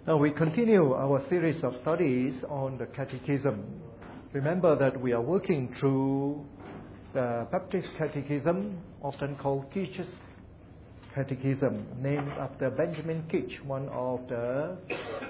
Now we continue our series of studies on the Catechism. Remember that we are working through the Baptist Catechism, often called Kitch's Catechism, named after Benjamin Kitch, one of the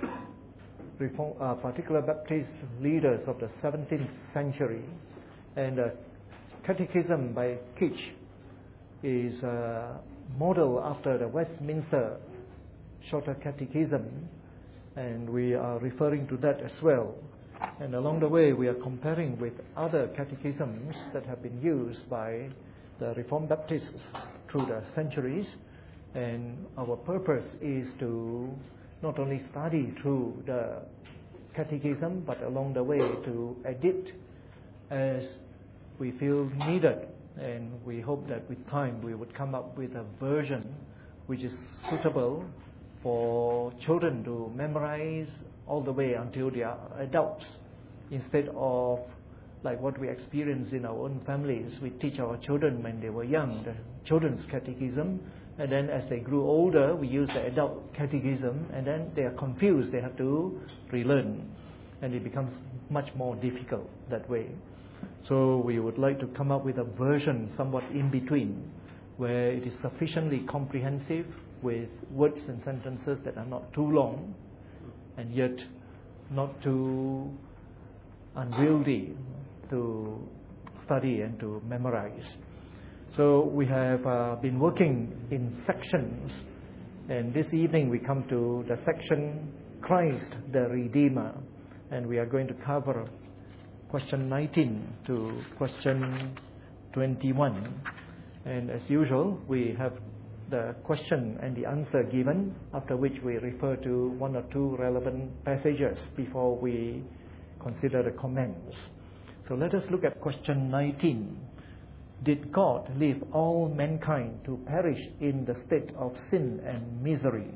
particular Baptist leaders of the 17th century. And the Catechism by Kitch is modeled after the Westminster Shorter Catechism, and we are referring to that as well. And along the way, we are comparing with other catechisms that have been used by the Reformed Baptists through the centuries. And our purpose is to not only study through the catechism, but along the way to edit as we feel needed. And we hope that with time we would come up with a version which is suitable for children to memorize all the way until they are adults, instead of like what we experience in our own families. We teach our children when they were young the children's catechism, and then as they grew older we use the adult catechism, and then they are confused, they have to relearn, and it becomes much more difficult that way. So we would like to come up with a version somewhat in between, where it is sufficiently comprehensive with words and sentences that are not too long and yet not too unwieldy to study and to memorize. So we have been working in sections, and this evening we come to the section Christ the Redeemer, and we are going to cover question 19 to question 21. And as usual, we have the question and the answer given, after which we refer to one or two relevant passages before we consider the comments. So let us look at question 19. Did God leave all mankind to perish in the state of sin and misery?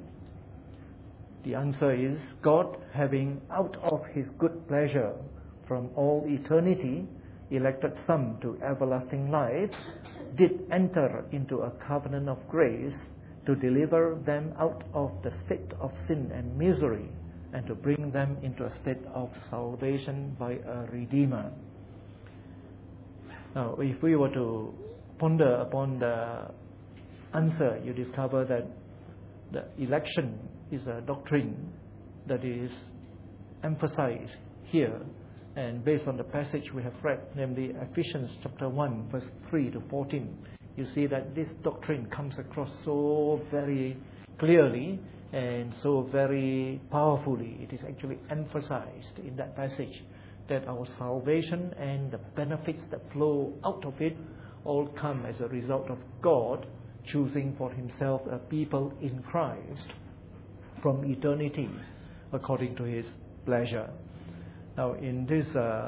The answer is, God, having out of his good pleasure from all eternity elected some to everlasting life, did enter into a covenant of grace to deliver them out of the state of sin and misery, and to bring them into a state of salvation by a Redeemer. Now, if we were to ponder upon the answer, you discover that the election is a doctrine that is emphasized here. And based on the passage we have read, namely Ephesians chapter 1, verse 3 to 14, you see that this doctrine comes across so very clearly and so very powerfully. It is actually emphasized in that passage that our salvation and the benefits that flow out of it all come as a result of God choosing for himself a people in Christ from eternity according to his pleasure. Now, in this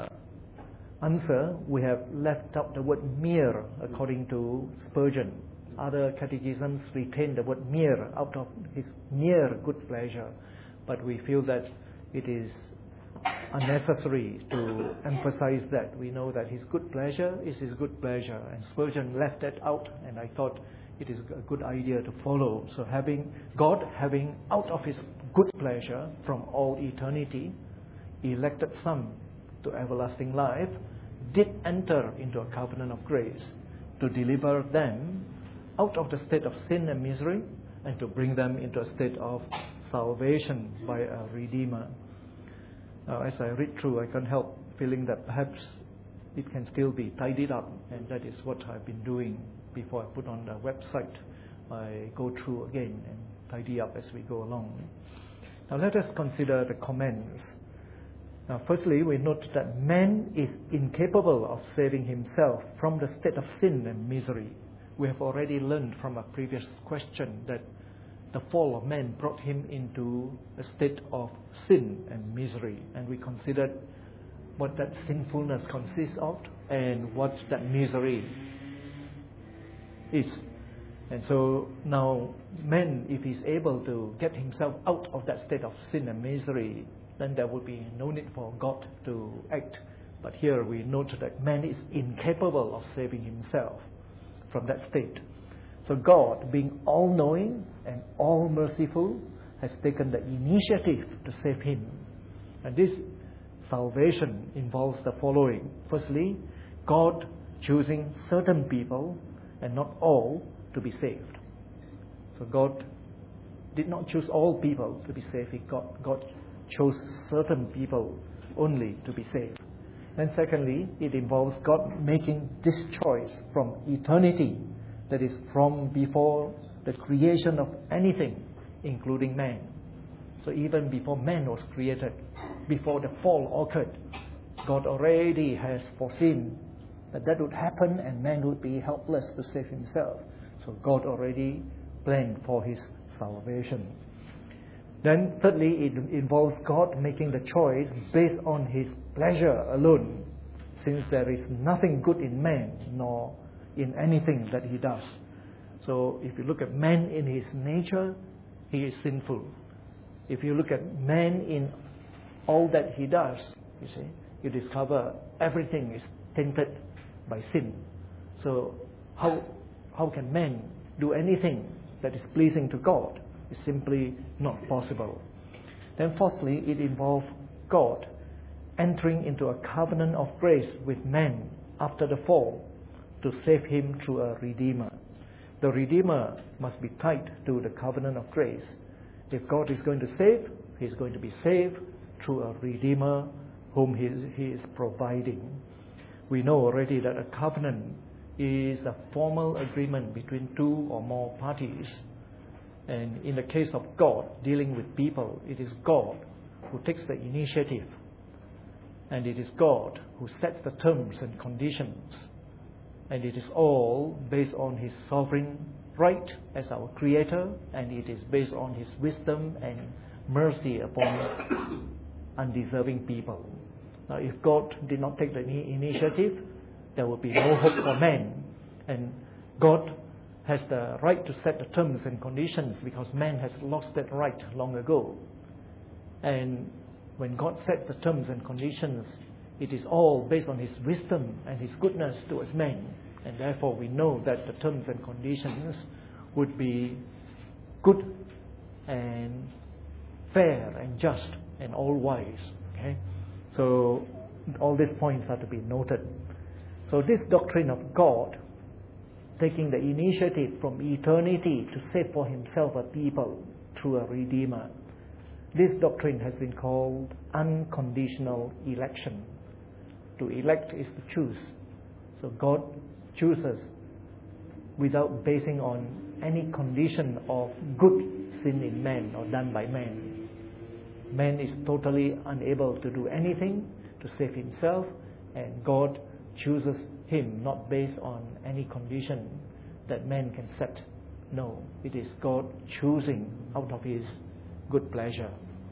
answer, we have left out the word mere, according to Spurgeon. Other catechisms retain the word mere, out of his mere good pleasure. But we feel that it is unnecessary to emphasize that. We know that his good pleasure is his good pleasure, and Spurgeon left that out, and I thought it is a good idea to follow. So God having out of his good pleasure from all eternity elected some to everlasting life, did enter into a covenant of grace to deliver them out of the state of sin and misery, and to bring them into a state of salvation by a Redeemer. Now, as I read through, I can't help feeling that perhaps it can still be tidied up, and that is what I've been doing before I put on the website. I go through again and tidy up as we go along. Now let us consider the comments. Now, firstly, we note that man is incapable of saving himself from the state of sin and misery. We have already learned from a previous question that the fall of man brought him into a state of sin and misery. And we considered what that sinfulness consists of and what that misery is. And so now man, if he's able to get himself out of that state of sin and misery, then there would be no need for God to act. But here we note that man is incapable of saving himself from that state. So God, being all-knowing and all-merciful, has taken the initiative to save him. And this salvation involves the following. Firstly, God choosing certain people and not all to be saved. So God did not choose all people to be saved. God chose certain people only to be saved. And secondly, it involves God making this choice from eternity, that is, from before the creation of anything, including man. So even before man was created, before the fall occurred, God already has foreseen that would happen and man would be helpless to save himself. So God already planned for his salvation. Then thirdly, it involves God making the choice based on his pleasure alone, since there is nothing good in man nor in anything that he does. So if you look at man in his nature, he is sinful. If you look at man in all that he does, you see, you discover everything is tainted by sin. So how can man do anything that is pleasing to God? It's simply not possible. Then fourthly, it involves God entering into a covenant of grace with man after the fall to save him through a Redeemer. The Redeemer must be tied to the covenant of grace. If God is going to save, he is going to be saved through a Redeemer whom he is providing. We know already that a covenant is a formal agreement between two or more parties. And in the case of God dealing with people, it is God who takes the initiative. And it is God who sets the terms and conditions. And it is all based on his sovereign right as our Creator, and it is based on his wisdom and mercy upon undeserving people. Now, if God did not take the initiative, there would be no hope for man. And God has the right to set the terms and conditions because man has lost that right long ago. And when God sets the terms and conditions, it is all based on his wisdom and his goodness towards man. And therefore we know that the terms and conditions would be good and fair and just and all-wise. Okay? So all these points are to be noted. So this doctrine of God taking the initiative from eternity to save for himself a people through a Redeemer, this doctrine has been called unconditional election. To elect is to choose. So God chooses without basing on any condition of good sin in man or done by man. Man is totally unable to do anything to save himself, and God chooses him not based on any condition that man can set. No, it is God choosing out of his good pleasure.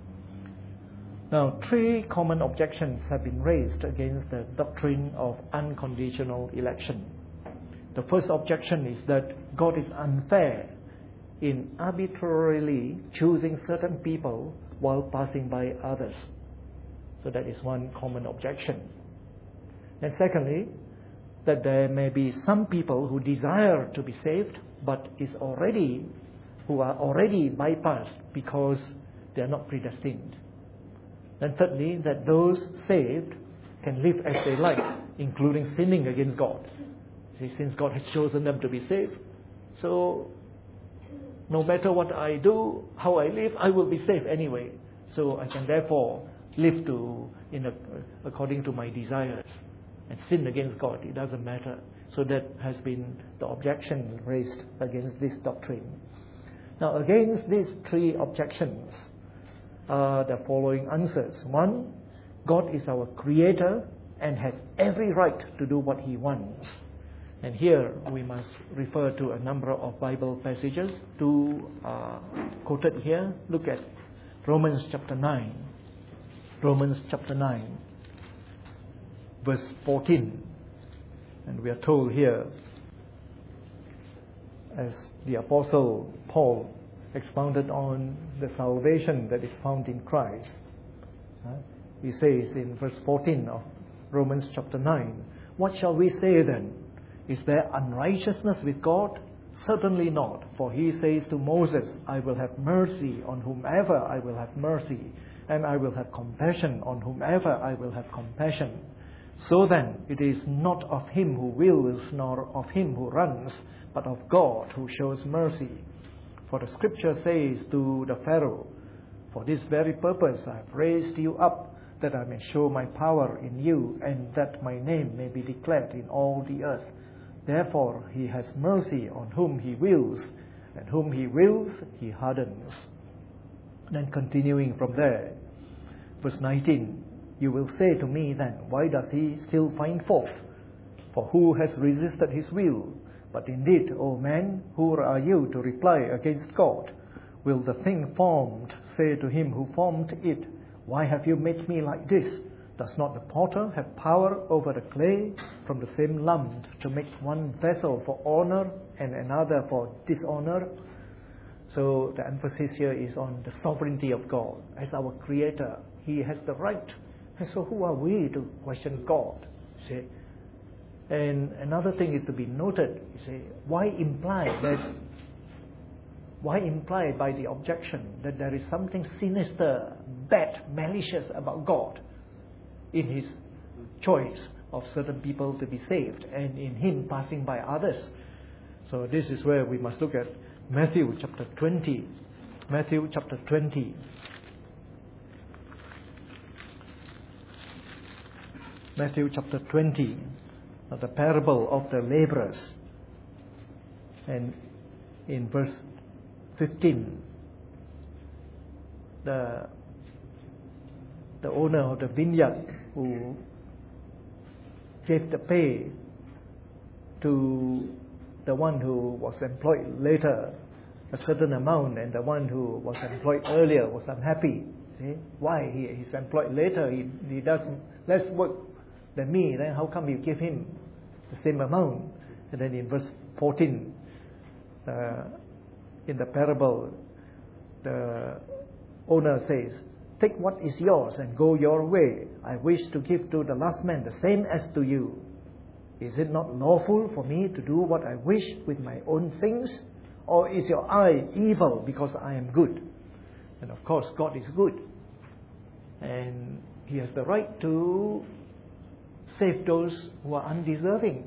Now, three common objections have been raised against the doctrine of unconditional election. The first objection is that God is unfair in arbitrarily choosing certain people while passing by others. So that is one common objection. And secondly, that there may be some people who desire to be saved but who are already bypassed because they are not predestined. And thirdly, that those saved can live as they like, including sinning against God. See, since God has chosen them to be saved, so no matter what I do, how I live, I will be saved anyway. So I can therefore live according to my desires and sin against God. It doesn't matter. So that has been the objection raised against this doctrine. Now, against these three objections are the following answers. One, God is our Creator and has every right to do what he wants. And here we must refer to a number of Bible passages. Two are quoted here. Look at Romans chapter 9. Romans chapter 9, verse 14. And we are told here, as the Apostle Paul expounded on the salvation that is found in Christ. He says in verse 14 of Romans chapter 9, "What shall we say then? Is there unrighteousness with God? Certainly not, for he says to Moses, I will have mercy on whomever I will have mercy, and I will have compassion on whomever I will have compassion. So then, it is not of him who wills, nor of him who runs, but of God who shows mercy. For the scripture says to the Pharaoh, for this very purpose I have raised you up, that I may show my power in you, and that my name may be declared in all the earth. Therefore he has mercy on whom he wills, and whom he wills he hardens. Then continuing from there, verse 19, you will say to me then, why does he still find fault? For who has resisted his will? But indeed, O man, who are you to reply against God? Will the thing formed say to him who formed it, why have you made me like this? Does not the potter have power over the clay from the same lump to make one vessel for honor and another for dishonor? So the emphasis here is on the sovereignty of God. As our Creator, He has the right. And so who are we to question God? See? And another thing is to be noted. You see, why imply by the objection that there is something sinister, bad, malicious about God in His choice of certain people to be saved and in Him passing by others? So this is where we must look at Matthew chapter 20. Matthew chapter 20. Matthew chapter 20, the parable of the laborers. And in verse 15, the owner of the vineyard who gave the pay to the one who was employed later a certain amount, and the one who was employed earlier was unhappy. See why he's employed later? He does less work than me. Then how come you give him the same amount? And then in verse 14, in the parable, the owner says, take what is yours and go your way. I wish to give to the last man the same as to you. Is it not lawful for me to do what I wish with my own things? Or is your eye evil because I am good? And of course, God is good. And He has the right to save those who are undeserving.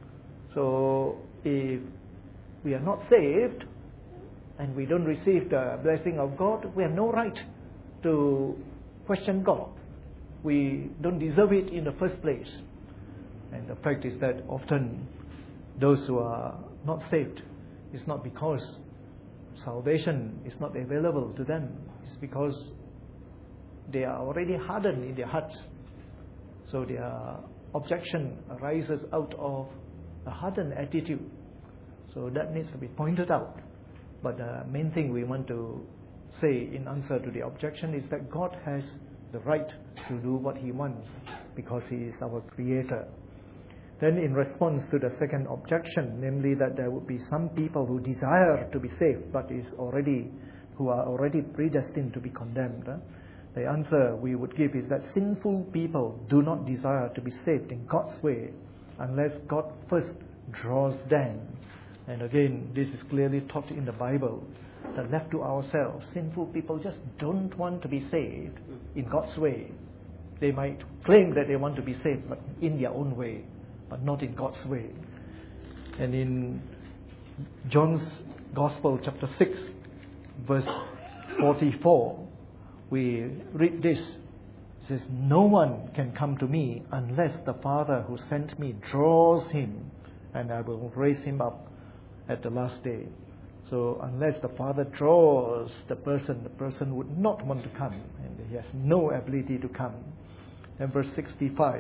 So if we are not saved and we don't receive the blessing of God, we have no right to question God. We don't deserve it in the first place. And the fact is that often those who are not saved, it's not because salvation is not available to them. It's because they are already hardened in their hearts. So their objection arises out of a hardened attitude. So that needs to be pointed out. But the main thing we want to say in answer to the objection is that God has the right to do what He wants because He is our Creator. Then in response to the second objection, namely that there would be some people who desire to be saved but who are already predestined to be condemned, the answer we would give is that sinful people do not desire to be saved in God's way unless God first draws them. And again, this is clearly taught in the Bible, that left to ourselves, sinful people just don't want to be saved in God's way. They might claim that they want to be saved, but in their own way, but not in God's way. And in John's Gospel, chapter 6, verse 44, we read this. It says, no one can come to me unless the Father who sent me draws him, and I will raise him up at the last day. So unless the Father draws the person would not want to come, and he has no ability to come. And verse 65,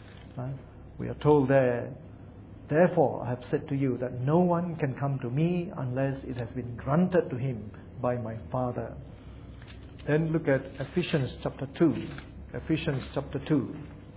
we are told there, therefore I have said to you that no one can come to me unless it has been granted to him by my Father. Then look at Ephesians chapter 2. Ephesians chapter 2.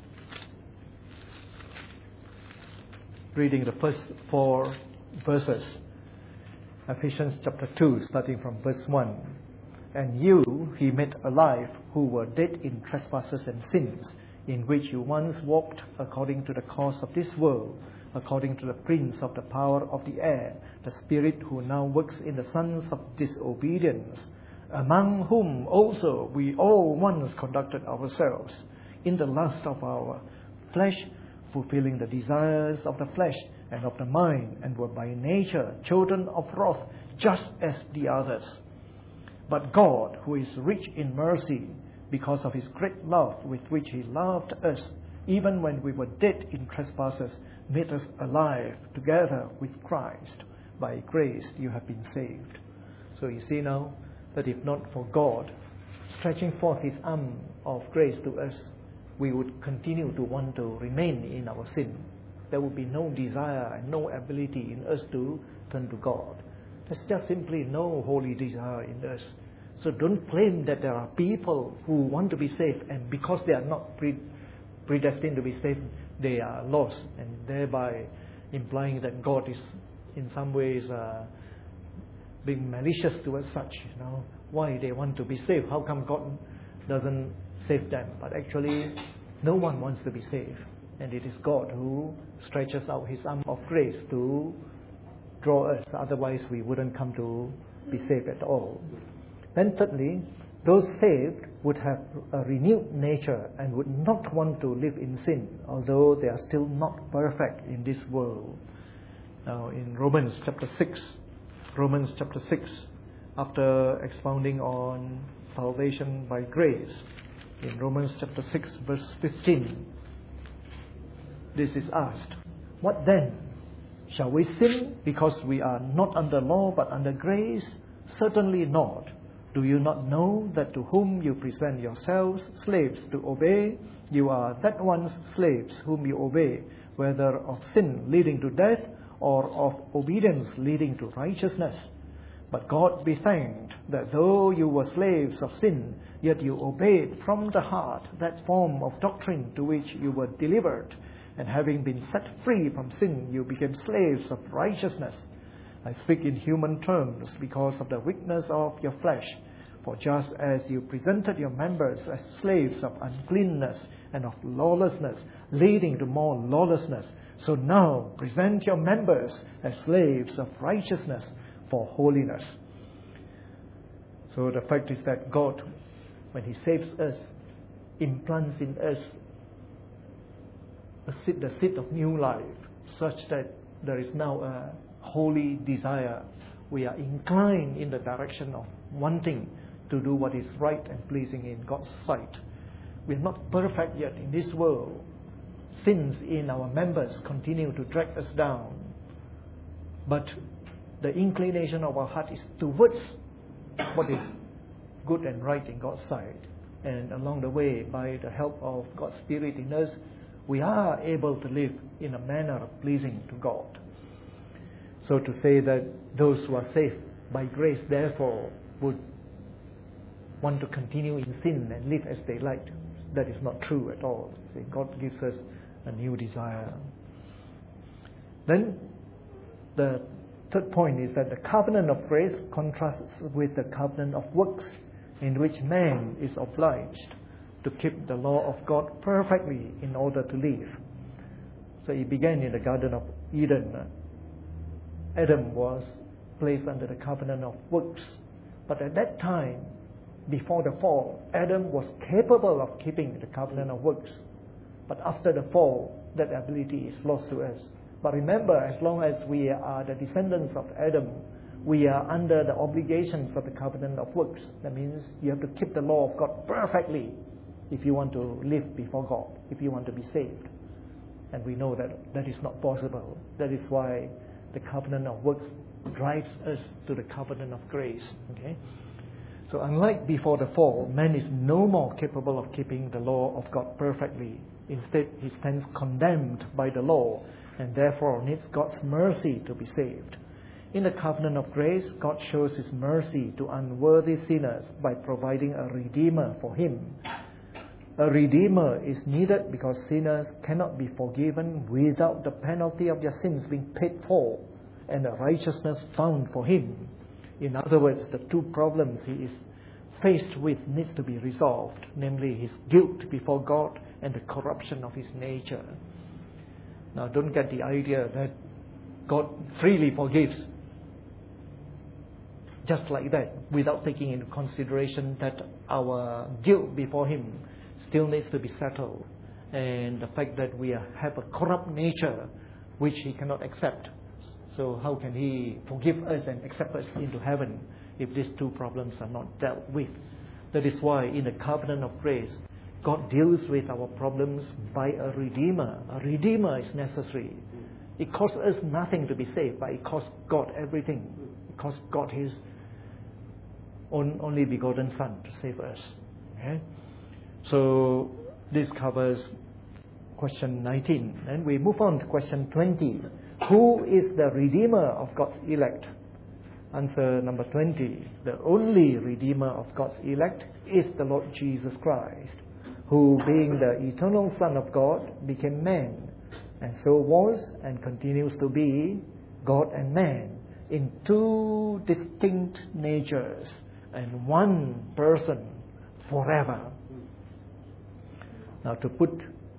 Reading the first 4 verses. Ephesians chapter 2, starting from verse 1. And you He made alive who were dead in trespasses and sins, in which you once walked according to the course of this world, according to the prince of the power of the air, the spirit who now works in the sons of disobedience, among whom also we all once conducted ourselves in the lust of our flesh, fulfilling the desires of the flesh and of the mind, and were by nature children of wrath, just as the others. But God, who is rich in mercy, because of his great love with which he loved us, even when we were dead in trespasses, made us alive together with Christ. By grace you have been saved. So you see now that if not for God stretching forth his arm of grace to us, we would continue to want to remain in our sin. There would be no desire and no ability in us to turn to God. There's just simply no holy desire in us. So don't claim that there are people who want to be saved, and because they are not predestined to be saved, they are lost, and thereby implying that God is in some ways being malicious towards such. Why they want to be saved? How come God doesn't save them? But actually, no one wants to be saved, and it is God who stretches out his arm of grace to draw us. Otherwise, we wouldn't come to be saved at all. Then thirdly, those saved would have a renewed nature and would not want to live in sin, although they are still not perfect in this world. Now in Romans chapter 6, after expounding on salvation by grace, in Romans chapter 6 verse 15, this is asked, "What then? Shall we sin because we are not under law but under grace? Certainly not. Do you not know that to whom you present yourselves slaves to obey, you are that one's slaves whom you obey, whether of sin leading to death or of obedience leading to righteousness? But God be thanked that though you were slaves of sin, yet you obeyed from the heart that form of doctrine to which you were delivered, and having been set free from sin, you became slaves of righteousness. I speak in human terms because of the weakness of your flesh. For just as you presented your members as slaves of uncleanness and of lawlessness, leading to more lawlessness, so now present your members as slaves of righteousness for holiness." So the fact is that God, when he saves us, implants in us the seed of new life, such that there is now a holy desire. We are inclined in the direction of wanting to do what is right and pleasing in God's sight. We are not perfect yet in this world. Sins in our members continue to drag us down. But the inclination of our heart is towards what is good and right in God's sight. And along the way, by the help of God's Spirit in us, we are able to live in a manner pleasing to God. So to say that those who are saved by grace, therefore, would want to continue in sin and live as they like, that is not true at all. See, God gives us a new desire. Then the third point is that the covenant of grace contrasts with the covenant of works, in which man is obliged to keep the law of God perfectly in order to live. So it began in the Garden of Eden. Adam was placed under the covenant of works. But at that time, before the fall, Adam was capable of keeping the covenant of works. But after the fall, that ability is lost to us. But remember, as long as we are the descendants of Adam, we are under the obligations of the covenant of works. That means you have to keep the law of God perfectly if you want to live before God, if you want to be saved. And we know that that is not possible. That is why the covenant of works drives us to the covenant of grace. Okay? So unlike before the fall, man is no more capable of keeping the law of God perfectly. Instead, he stands condemned by the law and therefore needs God's mercy to be saved. In the covenant of grace, God shows his mercy to unworthy sinners by providing a redeemer for him. A redeemer is needed because sinners cannot be forgiven without the penalty of their sins being paid for and the righteousness found for him. In other words, the two problems he is faced with needs to be resolved, namely his guilt before God and the corruption of his nature. Now, don't get the idea that God freely forgives just like that, without taking into consideration that our guilt before Him still needs to be settled, and the fact that we have a corrupt nature which He cannot accept. So how can He forgive us and accept us into heaven if these two problems are not dealt with? That is why in the covenant of grace, God deals with our problems by a Redeemer. A Redeemer is necessary. It costs us nothing to be saved, but it costs God everything. It costs God His only begotten Son to save us. Okay? So this covers question 19. And we move on to question 20. Who is the Redeemer of God's elect? Answer number 20. The only Redeemer of God's elect is the Lord Jesus Christ, who, being the eternal Son of God, became man, and so was and continues to be God and man in two distinct natures and one person forever. Now, to put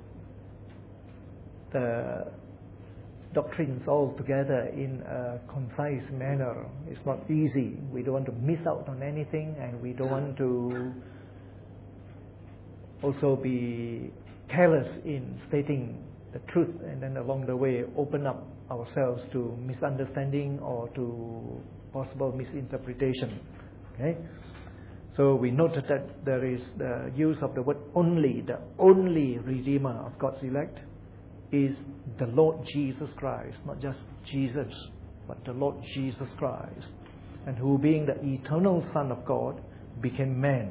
the doctrines all together in a concise manner is not easy. We don't want to miss out on anything, and we don't want to also be careless in stating the truth and then along the way open up ourselves to misunderstanding or to possible misinterpretation. Okay? So we noted that there is the use of the word only. The only Redeemer of God's elect is the Lord Jesus Christ, not just Jesus, but the Lord Jesus Christ, and who, being the eternal Son of God, became man.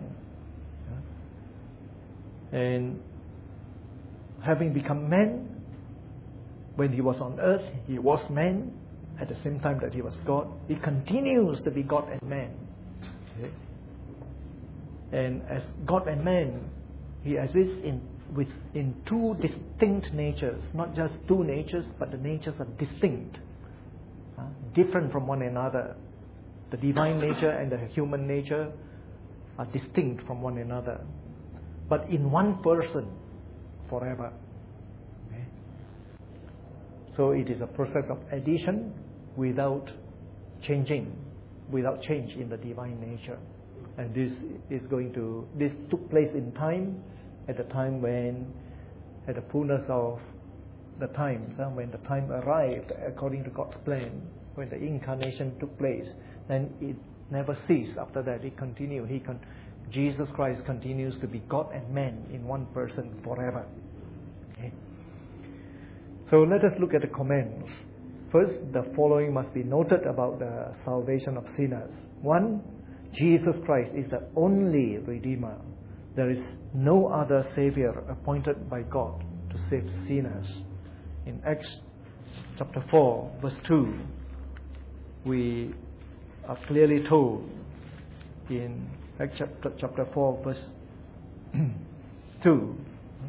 And having become man, when He was on earth, He was man. At the same time that He was God, He continues to be God and man. Okay? And as God and man, He exists in two distinct natures. Not just two natures, but the natures are distinct, different from one another. The divine nature and the human nature are distinct from one another, but in one person forever. Okay? So it is a process of addition without change in the divine nature. And this took place in time, at the time when, at the fullness of the times, when the time arrived according to God's plan, when the incarnation took place, then it never ceased. After that, it continued. Jesus Christ continues to be God and man in one person forever. Okay. So let us look at the commands. First, the following must be noted about the salvation of sinners. 1, Jesus Christ is the only Redeemer. There is no other Savior appointed by God to save sinners. In Acts chapter 4, verse 2, we are clearly told in Acts chapter 4, verse 2,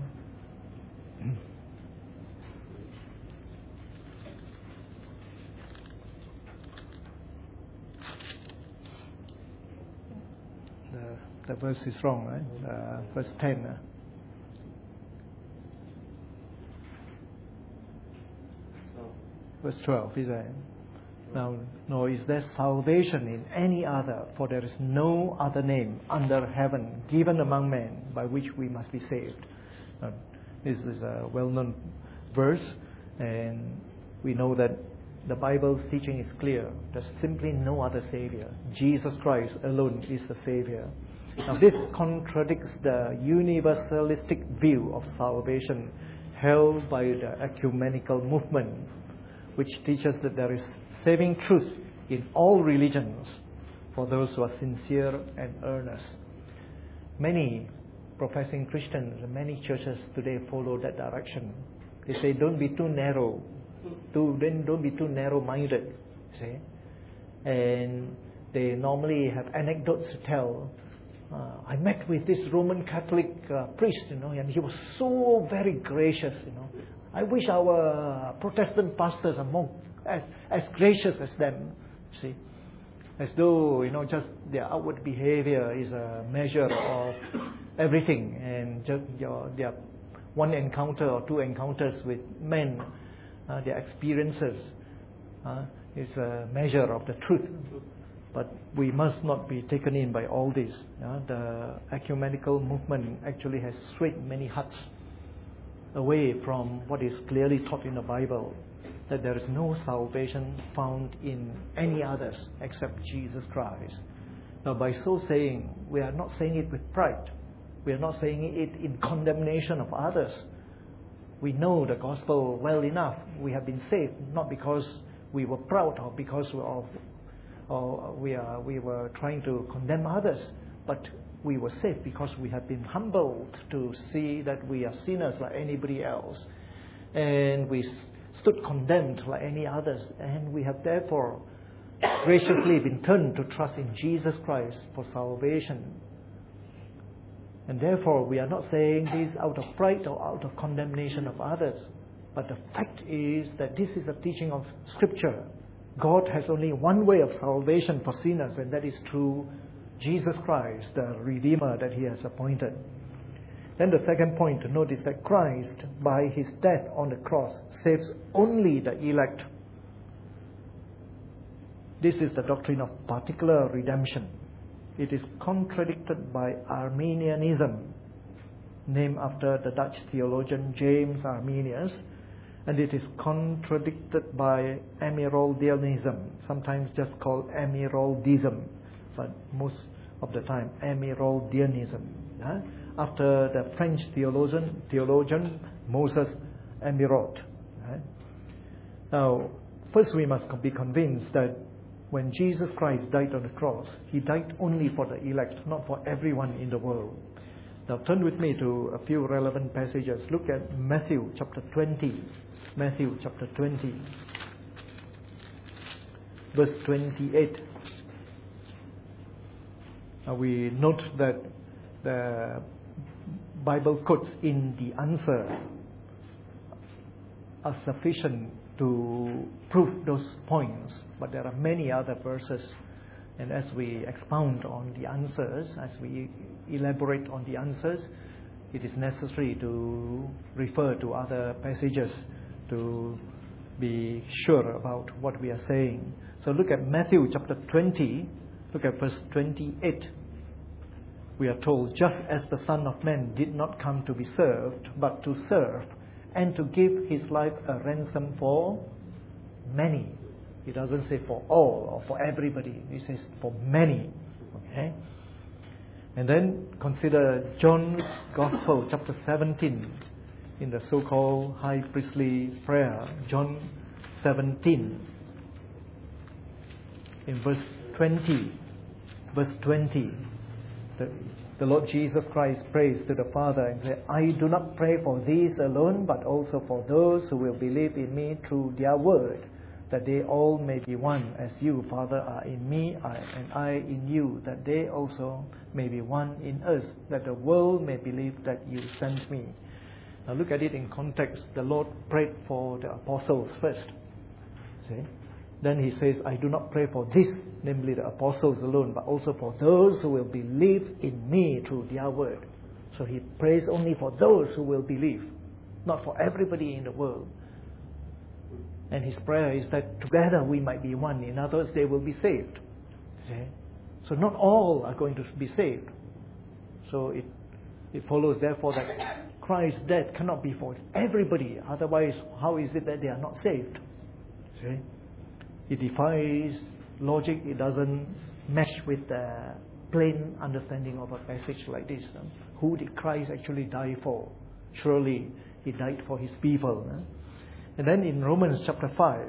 the verse is wrong, right? Verse 10. Verse 12, is that? Now, nor is there salvation in any other, for there is no other name under heaven given among men by which we must be saved. Now, this is a well-known verse, and we know that the Bible's teaching is clear. There's simply no other Savior. Jesus Christ alone is the Savior. Now, this contradicts the universalistic view of salvation held by the ecumenical movement, which teaches that there is saving truth in all religions for those who are sincere and earnest. Many professing Christians and many churches today follow that direction. They say, don't be too narrow, don't be too narrow-minded. See? And they normally have anecdotes to tell. I met with this Roman Catholic priest, and he was so very gracious, I wish our Protestant pastors are more as gracious as them. See, as though just their outward behavior is a measure of everything, and just their one encounter or two encounters with men their experiences is a measure of the truth. But we must not be taken in by all this. The ecumenical movement actually has swayed many hearts away from what is clearly taught in the Bible, that there is no salvation found in any others except Jesus Christ. Now, by so saying, we are not saying it with pride. We are not saying it in condemnation of others. We know the gospel well enough. We have been saved not because we were proud or because we were trying to condemn others, but we were saved because we have been humbled to see that we are sinners like anybody else, and we stood condemned like any others, and we have therefore graciously been turned to trust in Jesus Christ for salvation. And therefore we are not saying this out of pride or out of condemnation of others, but the fact is that this is a teaching of Scripture. God has only one way of salvation for sinners, and that is through Jesus Christ, the Redeemer that He has appointed. Then the second point to note is that Christ, by His death on the cross, saves only the elect. This is the doctrine of particular redemption. It is contradicted by Arminianism, named after the Dutch theologian James Arminius, and it is contradicted by Amyraldianism, sometimes just called Amyraldism, but most of the time Amyraldianism, after the French theologian Moses Amyraut. Now, first we must be convinced that when Jesus Christ died on the cross, He died only for the elect, not for everyone in the world. Now turn with me to a few relevant passages. Look at Matthew chapter 20. Matthew chapter 20, verse 28. Now we note that the Bible quotes in the answer are sufficient to prove those points, but there are many other verses, and as we expound on the answers, as we elaborate on the answers, it is necessary to refer to other passages to be sure about what we are saying. So look at Matthew chapter 20, look at verse 28. We are told, just as the Son of Man did not come to be served, but to serve, and to give His life a ransom for many. He doesn't say for all or for everybody. He says for many. Okay? And then consider John's Gospel, chapter 17, in the so-called high priestly prayer. John 17, in verse 20. Verse 20, the Lord Jesus Christ prays to the Father and says, I do not pray for these alone, but also for those who will believe in me through their word, that they all may be one, as you, Father, are in me, and I in you, that they also may be one in us, that the world may believe that you sent me. Now look at it in context. The Lord prayed for the apostles first. See? Then He says, I do not pray for this, namely the apostles alone, but also for those who will believe in me through their word. So He prays only for those who will believe, not for everybody in the world. And His prayer is that together we might be one. In other words, they will be saved. See? So not all are going to be saved. So it follows therefore that Christ's death cannot be for everybody. Otherwise, how is it that they are not saved? See? It defies logic. It doesn't mesh with the plain understanding of a passage like this. Who did Christ actually die for? Surely He died for His people. And then in Romans chapter 5,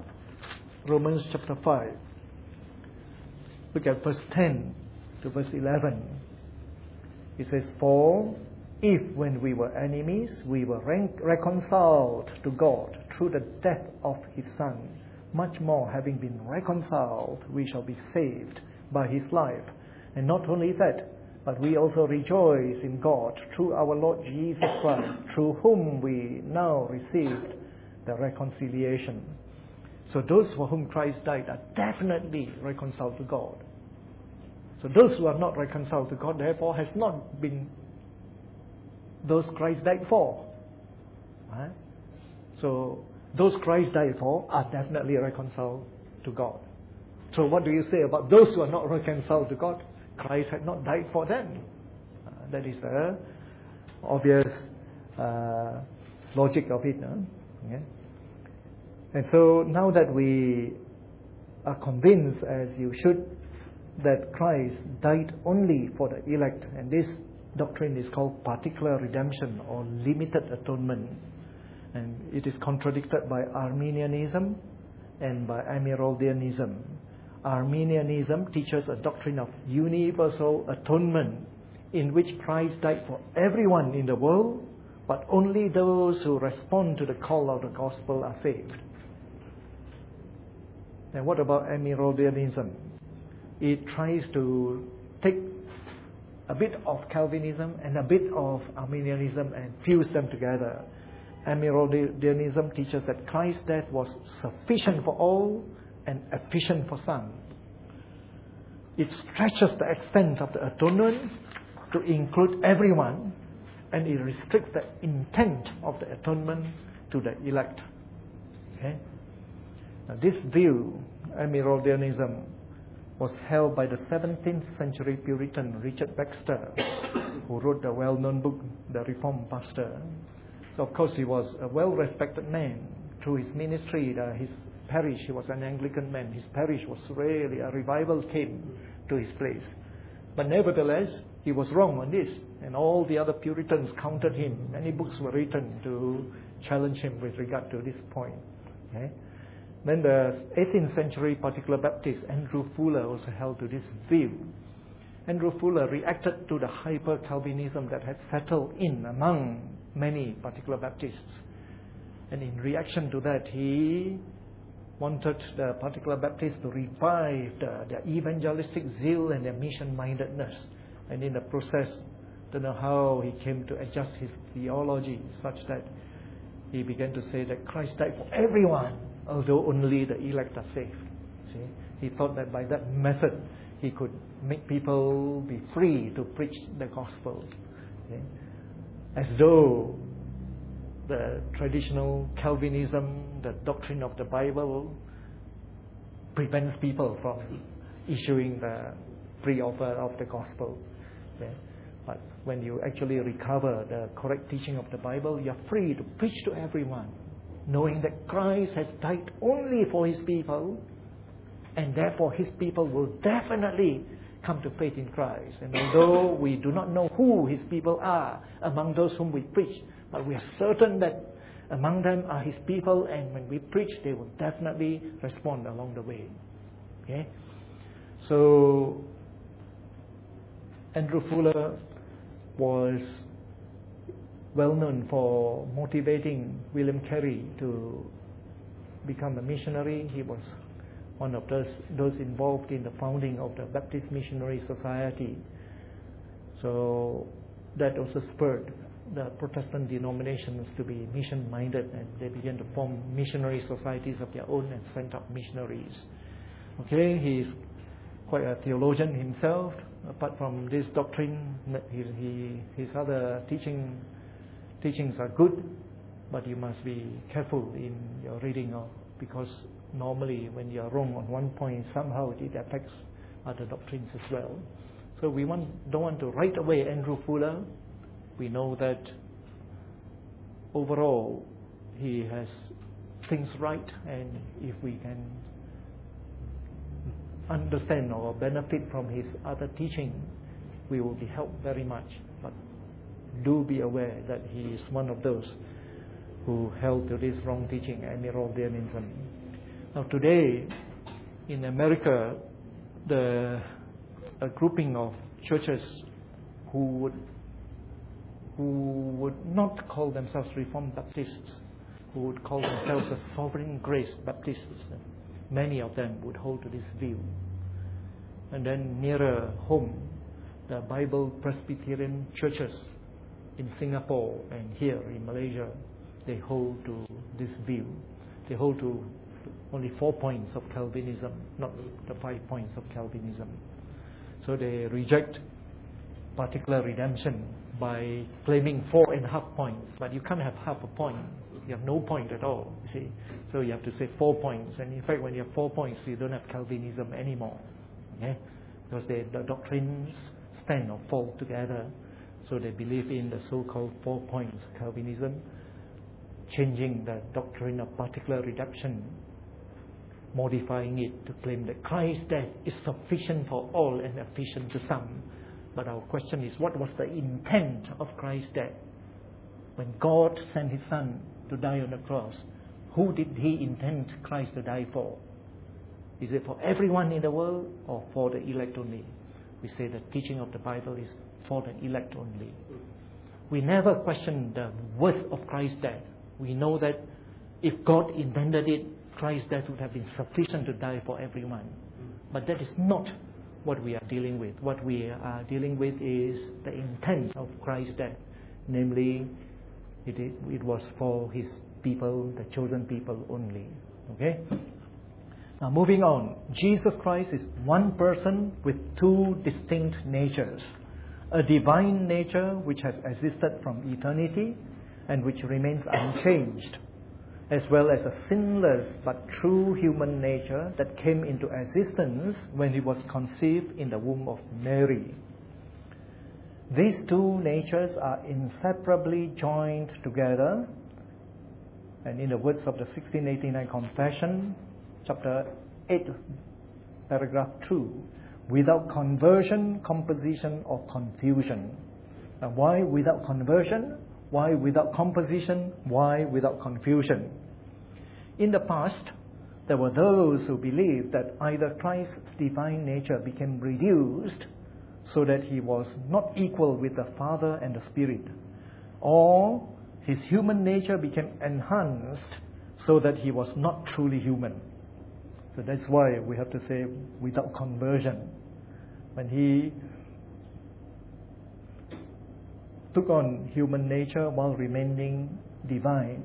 look at verse 10 to verse 11. It says, for if when we were enemies, we were reconciled to God through the death of His Son, much more having been reconciled, we shall be saved by His life. And not only that, but we also rejoice in God through our Lord Jesus Christ, through whom we now received the reconciliation. So those for whom Christ died are definitely reconciled to God. So those who are not reconciled to God, therefore, has not been those Christ died for. Right? So those Christ died for are definitely reconciled to God. So what do you say about those who are not reconciled to God? Christ had not died for them. That is the obvious logic of it. Okay? And so now that we are convinced, as you should, that Christ died only for the elect, and this doctrine is called particular redemption or limited atonement, and it is contradicted by Arminianism and by Amyraldianism. Arminianism teaches a doctrine of universal atonement in which Christ died for everyone in the world, but only those who respond to the call of the gospel are saved. And what about Amyraldianism? It tries to take a bit of Calvinism and a bit of Arminianism and fuse them together. Amyraldianism teaches that Christ's death was sufficient for all and efficient for some. It stretches the extent of the atonement to include everyone, and it restricts the intent of the atonement to the elect. Okay? Now, this view, Amyraldianism, was held by the 17th century Puritan Richard Baxter, who wrote the well-known book, The Reformed Pastor. So, of course, he was a well-respected man. Through his ministry, his parish, he was an Anglican man. His parish was really, a revival came to his place. But nevertheless, he was wrong on this. And all the other Puritans countered him. Many books were written to challenge him with regard to this point. Okay? Then the 18th century particular Baptist, Andrew Fuller, also held to this view. Andrew Fuller reacted to the hyper-Calvinism that had settled in among many particular Baptists. And in reaction to that, he wanted the particular Baptists to revive their evangelistic zeal and their mission-mindedness. And in the process, don't know how he came to adjust his theology such that he began to say that Christ died for everyone, although only the elect are saved. See? He thought that by that method he could make people be free to preach the gospel. Okay? As though the traditional Calvinism, the doctrine of the Bible, prevents people from issuing the free offer of the gospel. Okay? But when you actually recover the correct teaching of the Bible, you are free to preach to everyone, knowing that Christ has died only for His people, and therefore His people will definitely come to faith in Christ. And although we do not know who His people are among those whom we preach, but we are certain that among them are His people, and when we preach, they will definitely respond along the way. Okay? So, Andrew Fuller was well known for motivating William Carey to become a missionary. He was one of those involved in the founding of the Baptist Missionary Society. So that also spurred the Protestant denominations to be mission-minded, and they began to form missionary societies of their own and sent out missionaries. Okay, he's quite a theologian himself. Apart from this doctrine, his other teachings are good, but you must be careful in your reading of, because normally when you are wrong on one point, somehow it affects other doctrines as well. So we don't want to write away Andrew Fuller. We know that overall he has things right, and if we can understand or benefit from his other teaching, we will be helped very much. But do be aware that he is one of those who held to this wrong teaching, Amyraldianism. Now today, in America, a grouping of churches who would not call themselves Reformed Baptists, who would call themselves the Sovereign Grace Baptists, many of them would hold to this view. And then nearer home, the Bible Presbyterian churches in Singapore and here in Malaysia, they hold to this view. They hold to only 4 points of Calvinism, not the 5 points of Calvinism. So they reject particular redemption by claiming 4.5 points, but you can't have half a point. You have no point at all, you see. So you have to say 4 points. And in fact, when you have 4 points, you don't have Calvinism anymore. Okay? Because the doctrines stand or fall together. So they believe in the so-called 4 points Calvinism, changing the doctrine of particular redemption, modifying it to claim that Christ's death is sufficient for all and efficient to some. But our question is, what was the intent of Christ's death? When God sent His Son to die on the cross, who did He intend Christ to die for? Is it for everyone in the world or for the elect only? We say the teaching of the Bible is for the elect only. We never question the worth of Christ's death. We know that if God intended it, Christ's death would have been sufficient to die for everyone. But that is not what we are dealing with. What we are dealing with is the intent of Christ's death. Namely, it was for His people, the chosen people only. Okay? Now moving on. Jesus Christ is one person with two distinct natures. A divine nature which has existed from eternity and which remains unchanged, as well as a sinless but true human nature that came into existence when He was conceived in the womb of Mary. These two natures are inseparably joined together, and in the words of the 1689 Confession, chapter 8, paragraph 2, without conversion, composition or confusion. Now, why without conversion? Why without composition? Why without confusion? In the past, there were those who believed that either Christ's divine nature became reduced so that He was not equal with the Father and the Spirit, or His human nature became enhanced so that He was not truly human. So that's why we have to say without conversion. When He took on human nature while remaining divine,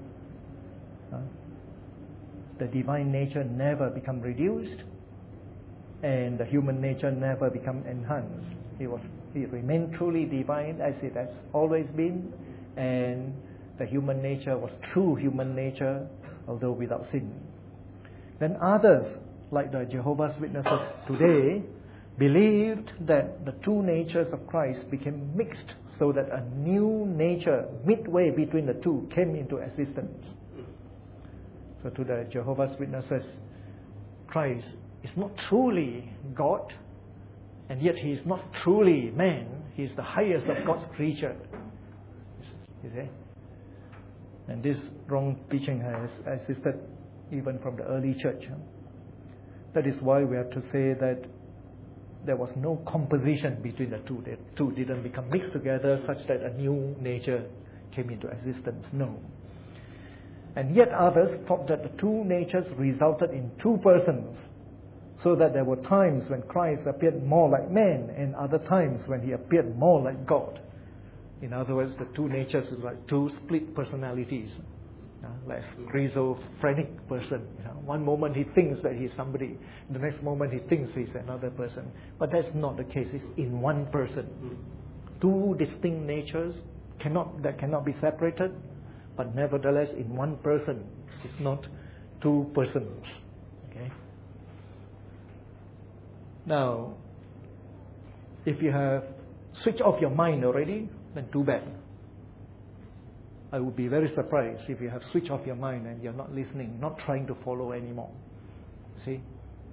the divine nature never become reduced and the human nature never become enhanced. He remained truly divine as it has always been, and the human nature was true human nature, although without sin. Then others, like the Jehovah's Witnesses today, believed that the two natures of Christ became mixed so that a new nature midway between the two came into existence. So to the Jehovah's Witnesses, Christ is not truly God, and yet He is not truly man. He is the highest of God's creature. You see? And this wrong teaching has existed even from the early church. That is why we have to say that there was no composition between the two. The two didn't become mixed together such that a new nature came into existence. No. And yet others thought that the two natures resulted in two persons, so that there were times when Christ appeared more like man and other times when He appeared more like God. In other words, the two natures are like two split personalities. Like a schizophrenic person. One moment he thinks that he's somebody, the next moment he thinks he's another person. But that's not the case. It's in one person. Two distinct natures that cannot be separated, but nevertheless in one person. It's not two persons. Okay. Now, if you have switched off your mind already, then too bad. I would be very surprised if you have switched off your mind and you're not listening, not trying to follow anymore. See?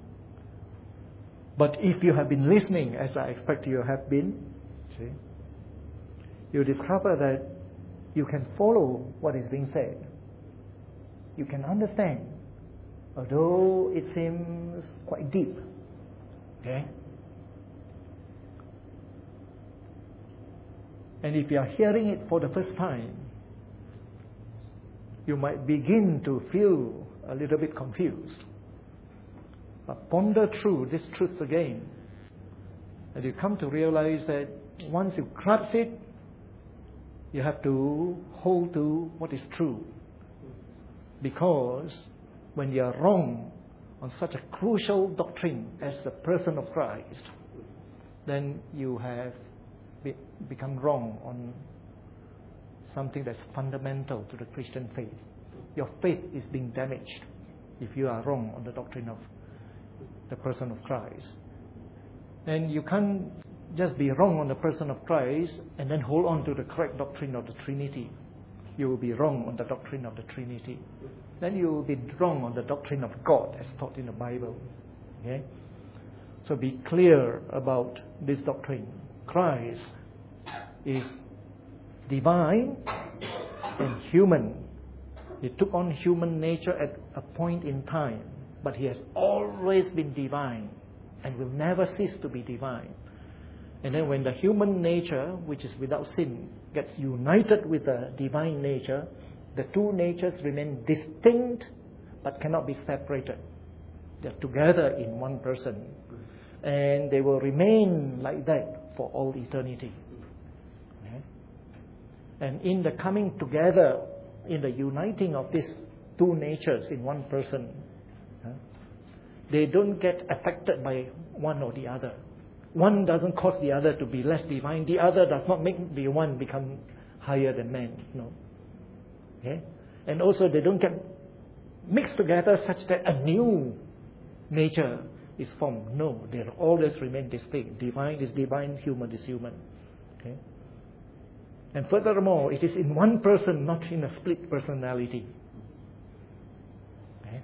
But if you have been listening, as I expect you have been, see, you discover that you can follow what is being said. You can understand, although it seems quite deep. Okay? And if you are hearing it for the first time, you might begin to feel a little bit confused. But ponder through these truths again, and you come to realize that once you grasp it, you have to hold to what is true. Because when you are wrong on such a crucial doctrine as the person of Christ, then you have become wrong on something that's fundamental to the Christian faith. your faith is being damaged if you are wrong on the doctrine of the person of Christ. And you can't just be wrong on the person of Christ and then hold on to the correct doctrine of the Trinity. You will be wrong on the doctrine of the Trinity. Then you will be wrong on the doctrine of God as taught in the Bible. Okay? So be clear about this doctrine. Christ is divine and human. He took on human nature at a point in time, but he has always been divine and will never cease to be divine. And then when the human nature, which is without sin, gets united with the divine nature, the two natures remain distinct but cannot be separated. They are together in one person. And they will remain like that for all eternity. Okay? And in the coming together, in the uniting of these two natures in one person, they don't get affected by one or the other. One doesn't cause the other to be less divine. The other does not make the one become higher than man. No. Okay? And also they don't get mixed together such that a new nature is formed. No, they always remain distinct. Divine is divine, human is human. Okay? And furthermore, it is in one person, not in a split personality. Okay?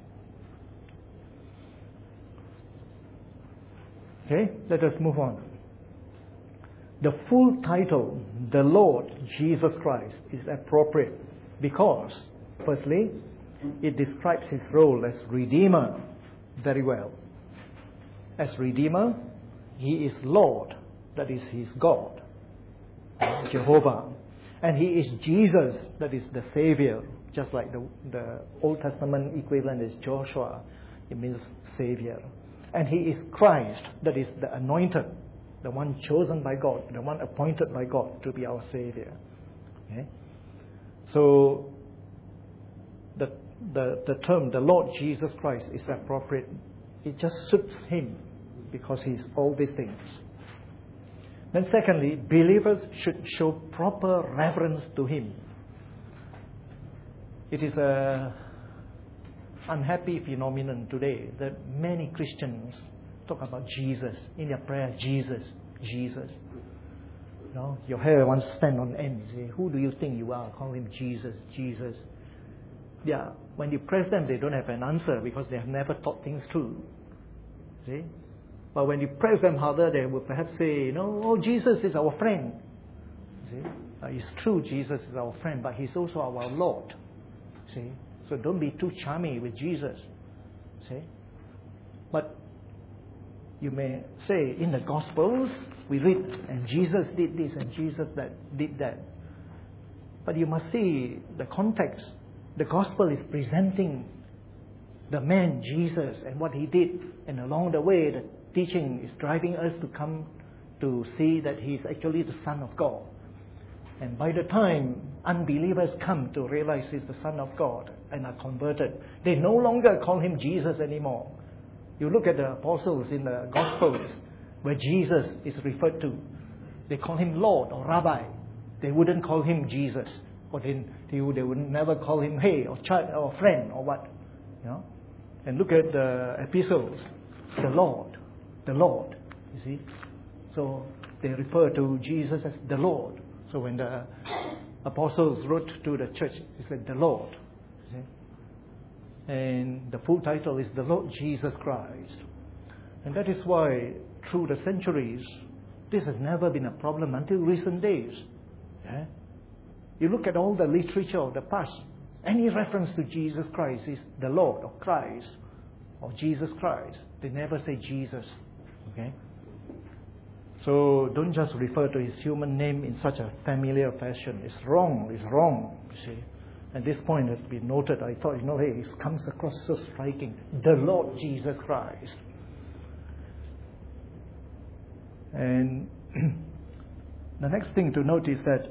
Okay, let us move on. The full title, the Lord Jesus Christ, is appropriate because, firstly, it describes his role as Redeemer very well. As Redeemer, he is Lord, that is, he is God, Jehovah. And he is Jesus, that is the Savior, just like the Old Testament equivalent is Joshua, it means Savior. And he is Christ, that is the anointed, the one chosen by God, the one appointed by God to be our Savior. Okay? So the term, the Lord Jesus Christ, is appropriate. It just suits him because he's all these things. Then secondly, believers should show proper reverence to him. It is a unhappy phenomenon today that many Christians talk about Jesus in their prayer. Jesus, Jesus. You know, your hair wants to stand on end. You say, who do you think you are? Call him Jesus, Jesus. Yeah, when you press them, they don't have an answer because they have never thought things through. See? But when you press them harder, they will perhaps say, oh, Jesus is our friend. See? It's true, Jesus is our friend, but he's also our Lord. See? So don't be too charming with Jesus. See? But you may say, in the Gospels, we read, and Jesus did this, and Jesus did that. But you must see the context. The Gospel is presenting the man, Jesus, and what he did. And along the way, the teaching is driving us to come to see that he's actually the Son of God. And by the time unbelievers come to realize he's the Son of God and are converted, they no longer call him Jesus anymore. You look at the apostles in the Gospels where Jesus is referred to. They call him Lord or Rabbi. They wouldn't call him Jesus. Or they would never call him hey or child or friend or what. You know? And look at the epistles. The Lord. The Lord. You see? So they refer to Jesus as the Lord. So when the apostles wrote to the church, they said the Lord. You see? And the full title is the Lord Jesus Christ. And that is why through the centuries, this has never been a problem until recent days. Yeah? You look at all the literature of the past, any reference to Jesus Christ is the Lord or Christ or Jesus Christ. They never say Jesus. Okay? So don't just refer to his human name in such a familiar fashion. It's wrong. It's wrong. You see? And this point has been noted. I thought, hey, it comes across so striking. The Lord Jesus Christ. And the next thing to note is that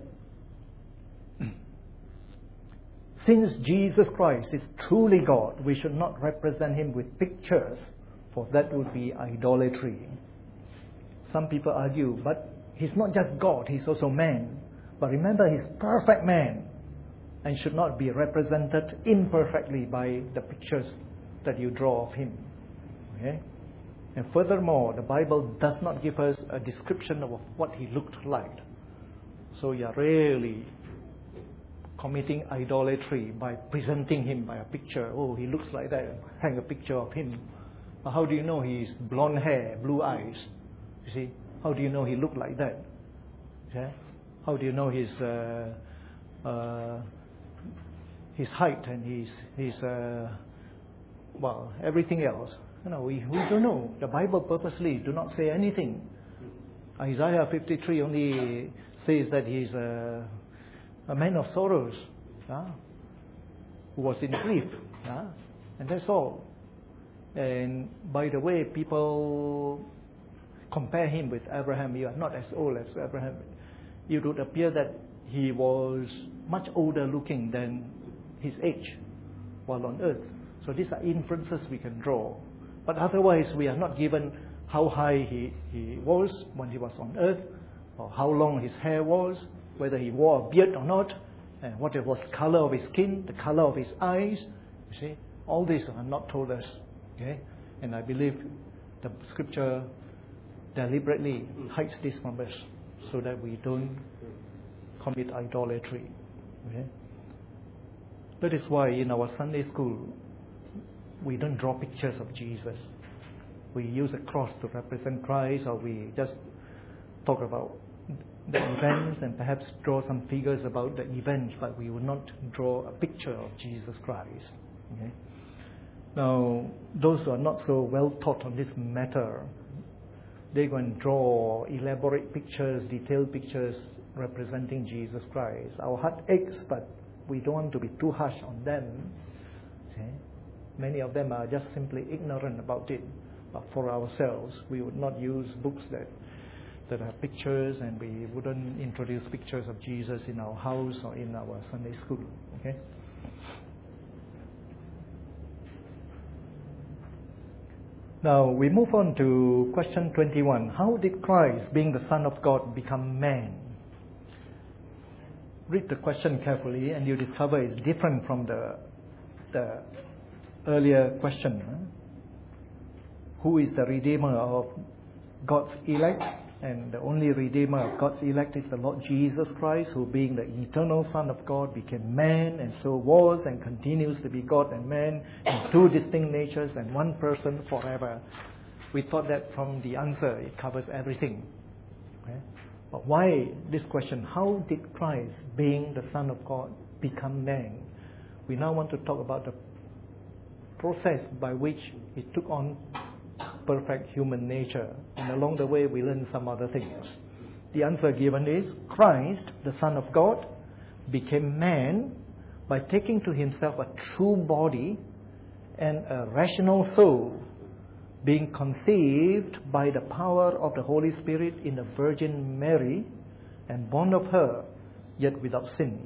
since Jesus Christ is truly God, we should not represent him with pictures, for that would be idolatry. Some people argue, but he's not just God, he's also man. But remember, he's perfect man. and should not be represented imperfectly by the pictures that you draw of him. Okay? And furthermore, the Bible does not give us a description of what he looked like. So you are really committing idolatry by presenting him by a picture. Oh, he looks like that. Hang a picture of him. But how do you know he's blonde hair, blue eyes? You see? How do you know he looked like that? Yeah? How do you know his height and his everything else? We don't know. The Bible purposely do not say anything. Isaiah 53 only says that he's a man of sorrows, who was in grief, and that's all. And by the way, people compare him with Abraham. You are not as old as Abraham. It would appear that he was much older looking than his age while on earth. So these are inferences we can draw. But otherwise, we are not given how high he was when he was on earth, or how long his hair was, whether he wore a beard or not, and what it was the color of his skin, the color of his eyes. You see, all these are not told us. Okay, and I believe the Scripture deliberately hides this from us so that we don't commit idolatry. Okay? That is why in our Sunday school we don't draw pictures of Jesus. We use a cross to represent Christ, or we just talk about the events and perhaps draw some figures about the events, but we will not draw a picture of Jesus Christ. Okay? Now, those who are not so well taught on this matter, they go and draw elaborate pictures, detailed pictures representing Jesus Christ. Our heart aches, but we don't want to be too harsh on them. Okay? Many of them are just simply ignorant about it. But for ourselves, we would not use books that have pictures, and we wouldn't introduce pictures of Jesus in our house or in our Sunday school. Okay? Now we move on to question 21. How did Christ, being the Son of God, become man? Read the question carefully and you discover it's different from the earlier question. Who is the Redeemer of God's elect? And the only Redeemer of God's elect is the Lord Jesus Christ, who being the eternal Son of God became man, and so was and continues to be God and man in two distinct natures and one person forever. We thought that from the answer it covers everything. Okay? But why this question? How did Christ, being the Son of God, become man? We now want to talk about the process by which he took on perfect human nature, and along the way we learn some other things. The answer given is Christ, the Son of God, became man by taking to himself a true body and a rational soul, being conceived by the power of the Holy Spirit in the Virgin Mary and born of her, yet without sin.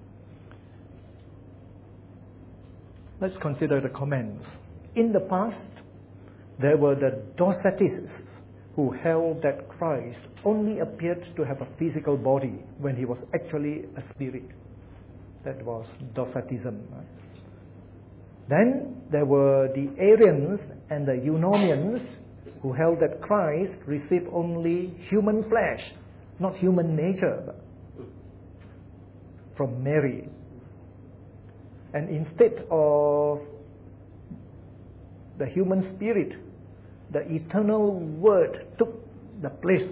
Let's consider the comments. In the past, there were the Docetists who held that Christ only appeared to have a physical body when he was actually a spirit. That was Docetism. Then there were the Arians and the Eunomians who held that Christ received only human flesh, not human nature, from Mary. And instead of the human spirit, the eternal Word took the place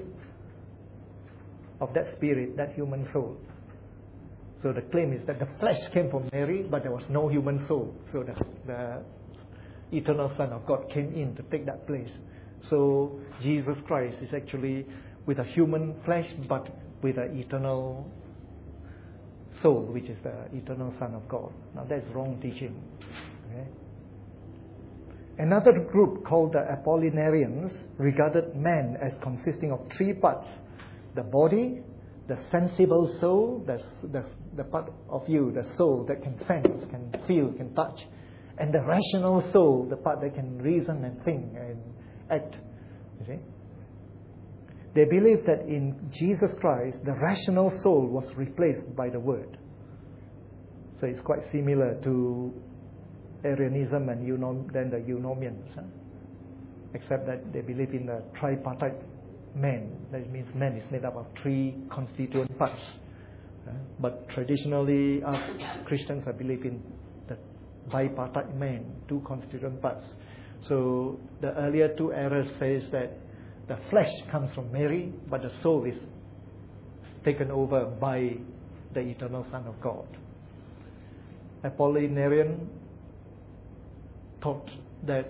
of that spirit, that human soul. So the claim is that the flesh came from Mary, but there was no human soul. So the eternal Son of God came in to take that place. So Jesus Christ is actually with a human flesh, but with an eternal soul, which is the eternal Son of God. Now that's wrong teaching. Okay? Another group called the Apollinarians regarded man as consisting of three parts: the body, the sensible soul, the part of you, the soul that can sense, can feel, can touch, and the rational soul, the part that can reason and think and act. You see? They believed that in Jesus Christ, the rational soul was replaced by the Word. So it's quite similar to Arianism and then the Eunomians, except that they believe in the tripartite man. That means man is made up of 3 constituent parts. But traditionally, us Christians believe in the bipartite man, 2 constituent parts. So the earlier 2 errors says that the flesh comes from Mary, but the soul is taken over by the eternal Son of God. Apollinarian thought that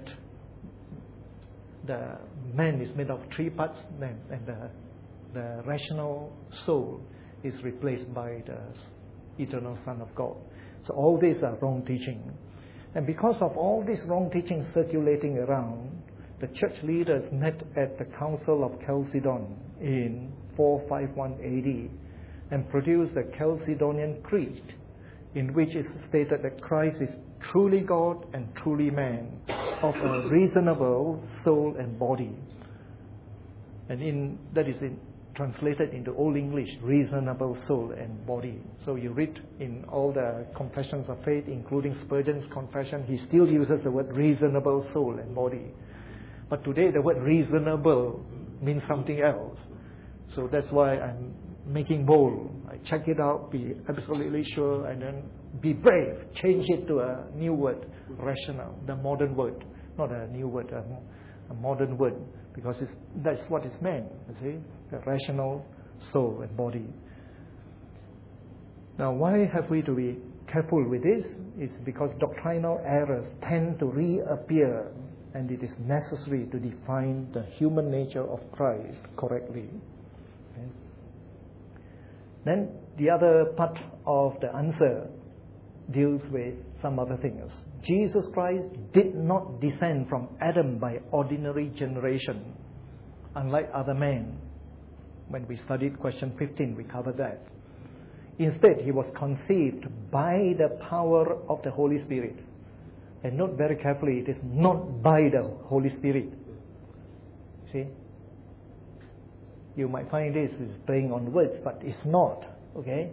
the man is made of 3 parts, and the rational soul is replaced by the eternal Son of God. So all these are wrong teaching. And because of all this wrong teaching circulating around, the church leaders met at the Council of Chalcedon in 451 AD and produced the Chalcedonian Creed, in which is stated that Christ is truly God and truly man, of a reasonable soul and body. And that is translated into Old English, reasonable soul and body. So you read in all the confessions of faith, including Spurgeon's confession, he still uses the word reasonable soul and body. But today the word reasonable means something else. So that's why I'm making bold. I check it out, be absolutely sure, and then be brave. Change it to a new word, rational, the modern word. Not a new word, a modern word. Because that's what it's meant, you see, the rational soul and body. Now, why have we to be careful with this? It's because doctrinal errors tend to reappear, and it is necessary to define the human nature of Christ correctly. Okay. Then the other part of the answer deals with some other things. Jesus Christ did not descend from Adam by ordinary generation, unlike other men. When we studied question 15, we covered that. Instead, he was conceived by the power of the Holy Spirit. And note very carefully, it is not by the Holy Spirit. See? You might find this is playing on words, but it's not. Okay?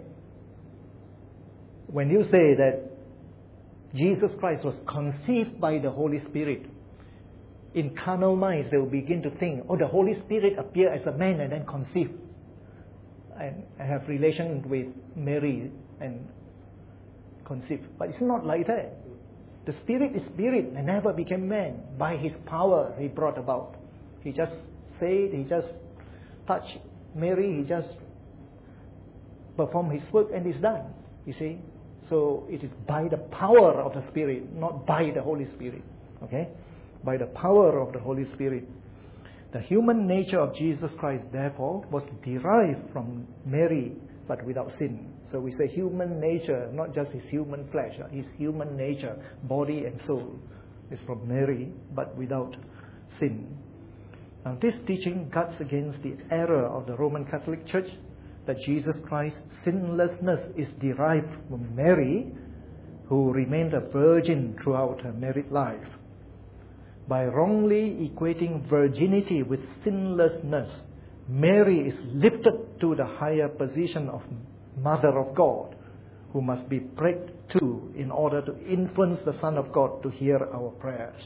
When you say that Jesus Christ was conceived by the Holy Spirit, in carnal minds they will begin to think, the Holy Spirit appeared as a man and then conceived and have relation with Mary and conceived. But it's not like that. The Spirit is Spirit and never became man. By His power He brought about. He just said, He just touched Mary, He just performed His work and it's done. You see? So it is by the power of the Spirit, not by the Holy Spirit. Okay? By the power of the Holy Spirit. The human nature of Jesus Christ, therefore, was derived from Mary, but without sin. So we say human nature, not just His human flesh, His human nature, body and soul, is from Mary, but without sin. Now this teaching guards against the error of the Roman Catholic Church that Jesus Christ's sinlessness is derived from Mary, who remained a virgin throughout her married life. By wrongly equating virginity with sinlessness, Mary is lifted to the higher position of Mother of God, who must be prayed to in order to influence the Son of God to hear our prayers.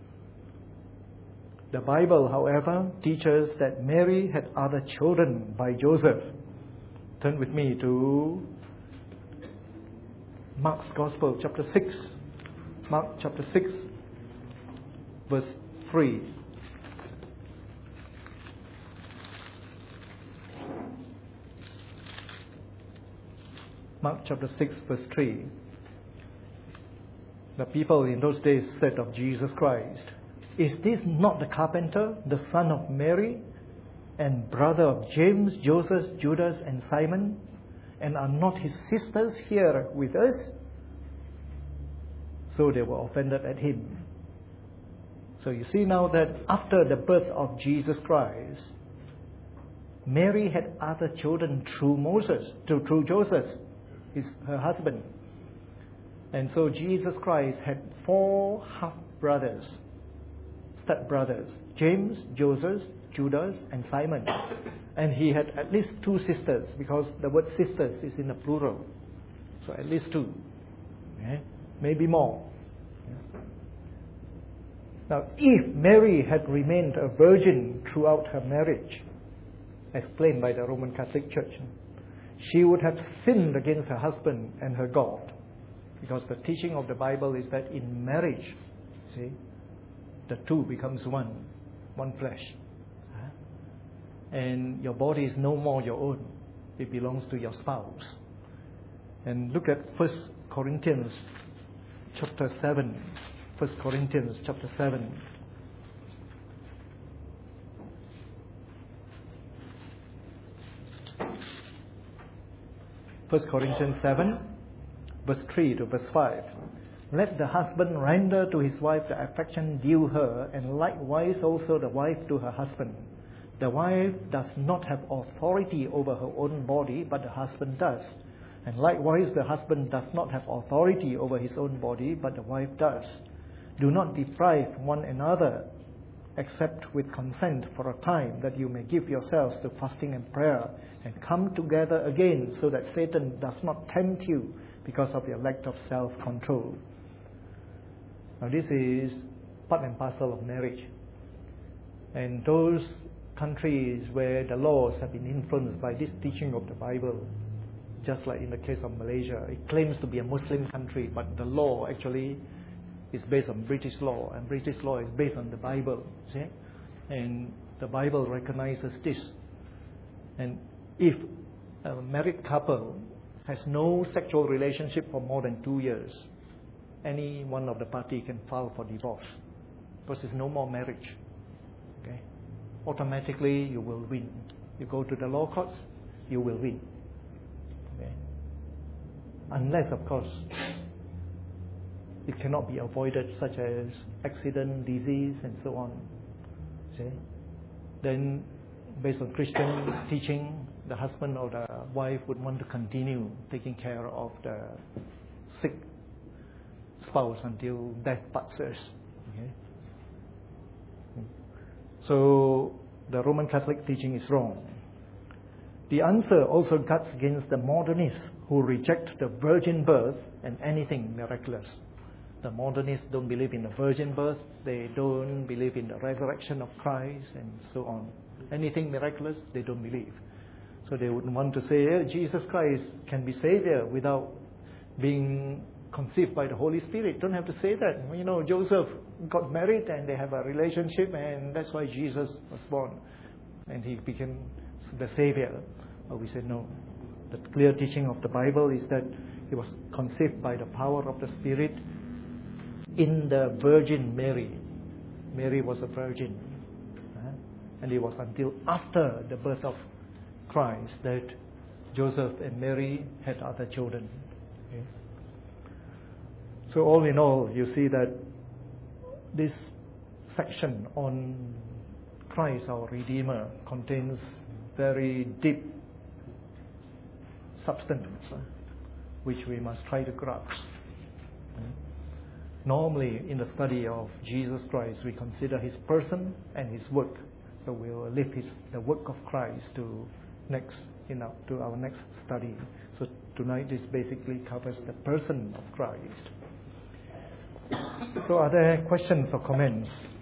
The Bible, however, teaches that Mary had other children by Joseph. Turn with me to Mark's Gospel, chapter 6. Mark chapter 6, verse 3. Mark chapter 6, verse 3. The people in those days said of Jesus Christ, "Is this not the carpenter, the son of Mary, and brother of James, Joseph, Judas, and Simon? And are not his sisters here with us?" So they were offended at him. So you see now that after the birth of Jesus Christ, Mary had other children through Joseph, her husband. And so Jesus Christ had 4 half-brothers, step-brothers, James, Joseph, Judas, and Simon. And he had at least 2 sisters, because the word sisters is in the plural. So at least 2. maybe more. Now, if Mary had remained a virgin throughout her marriage, explained by the Roman Catholic Church, she would have sinned against her husband and her God. Because the teaching of the Bible is that in marriage, see, the two becomes one flesh. And your body is no more your own. It belongs to your spouse. And look at 1 Corinthians chapter 7. 1 Corinthians chapter 7. First Corinthians 7, verse 3 to verse 5. Let the husband render to his wife the affection due her, and likewise also the wife to her husband. The wife does not have authority over her own body, but the husband does. And likewise the husband does not have authority over his own body, but the wife does. Do not deprive one another, except with consent for a time, that you may give yourselves to fasting and prayer, and come together again, so that Satan does not tempt you because of your lack of self-control. Now this is part and parcel of marriage. And those countries where the laws have been influenced by this teaching of the Bible, just like in the case of Malaysia, it claims to be a Muslim country, but the law actually is based on British law, and British law is based on the Bible. See? And the Bible recognizes this. And if a married couple has no sexual relationship for more than 2 years, any one of the party can file for divorce, because there's no more marriage. Okay? Automatically you will win. You go to the law courts, you will win. Okay? Unless, of course, it cannot be avoided, such as accident, disease, and so on. See? Then, based on Christian teaching, the husband or the wife would want to continue taking care of the sick spouse until death parts us. Okay? So, the Roman Catholic teaching is wrong. The answer also cuts against the modernists who reject the virgin birth and anything miraculous. The modernists don't believe in the virgin birth, they don't believe in the resurrection of Christ, and so on. Anything miraculous, they don't believe. So they would want to say, Jesus Christ can be Savior without being conceived by the Holy Spirit. Don't have to say that. You know, Joseph got married and they have a relationship, and that's why Jesus was born. And he became the Savior. But we said no. The clear teaching of the Bible is that he was conceived by the power of the Spirit in the Virgin Mary. Mary was a virgin. And it was until after the birth of Christ that Joseph and Mary had other children. Okay? So all in all, you see that this section on Christ, our Redeemer, contains very deep substance, which we must try to grasp. Normally, in the study of Jesus Christ, we consider his person and his work. So we will leave the work of Christ to our next study. So tonight, this basically covers the person of Christ. So are there questions or comments?